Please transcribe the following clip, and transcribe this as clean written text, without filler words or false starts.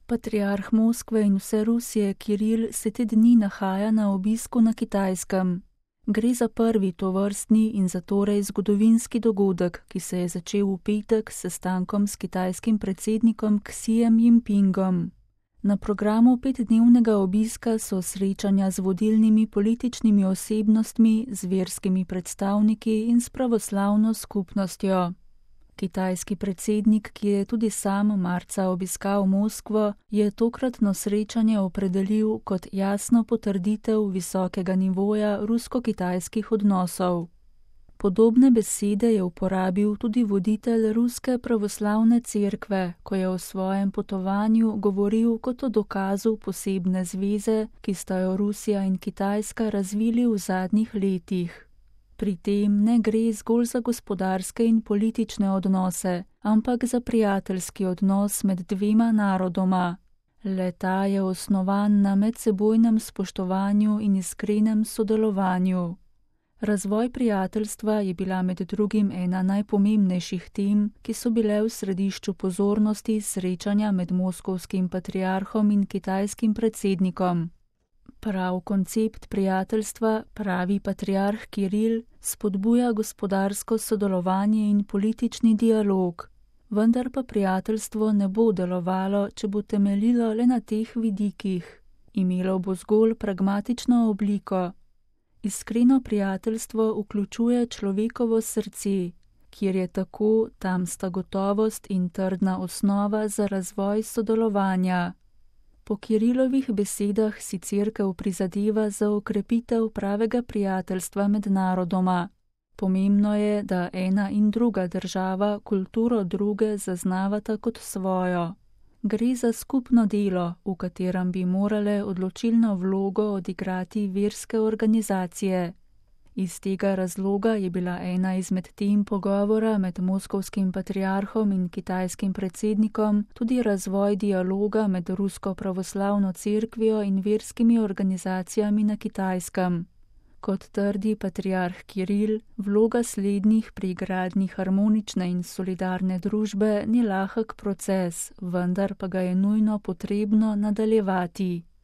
Patriarh Moskve in vse Rusije Kiril se te dni nahaja na obisku na Kitajskem. Gre za prvi tovrstni in zatorej zgodovinski dogodek, ki se je začel v petek s sestankom s kitajskim predsednikom Xijem Jinpingom. Na programu 5-dnevnega obiska so srečanja z vodilnimi političnimi osebnostmi, z verskimi predstavniki in s pravoslavno skupnostjo. Kitajski predsednik, ki je tudi sam marca obiskal Moskvo, je tokratno srečanje opredelil kot jasno potrditev visokega nivoja rusko-kitajskih odnosov. Podobne besede je uporabil tudi voditelj Ruske pravoslavne cerkve, ko je o svojem potovanju govoril kot o dokazu posebne zveze, ki sta jo Rusija in Kitajska razvili v zadnjih letih. Pri tem ne gre zgolj za gospodarske in politične odnose, ampak za prijateljski odnos med dvema narodoma. Le-ta je osnovan na medsebojnem spoštovanju in iskrenem sodelovanju. Razvoj prijateljstva je bila med drugim ena najpomembnejših tem, ki so bile v središču pozornosti srečanja med moskovskim patriarhom in kitajskim predsednikom. Prav koncept prijateljstva, pravi patriarh Kiril, spodbuja gospodarsko sodelovanje in politični dialog, vendar pa prijateljstvo ne bo delovalo, če bo temeljilo le na teh vidikih. Imelo bo zgolj pragmatično obliko. Iskreno prijateljstvo vključuje človekovo srce, kjer je tako, tam sta gotovost in trdna osnova za razvoj sodelovanja. Po Kirilovih besedah si cerkev prizadeva za okrepitev pravega prijateljstva med narodoma. Pomembno je, da ena in druga država kulturo druge zaznavata kot svojo. Gre za skupno delo, v katerem bi morale odločilno vlogo odigrati verske organizacije. Iz tega razloga je bila ena izmed tem pogovora med moskovskim patriarhom in kitajskim predsednikom tudi razvoj dialoga med Rusko pravoslavno cerkvijo in verskimi organizacijami na Kitajskem. Kot trdi patriarh Kiril, vloga slednjih pri gradnji harmonične in solidarne družbe ni lahek proces, vendar pa ga je nujno potrebno nadaljevati.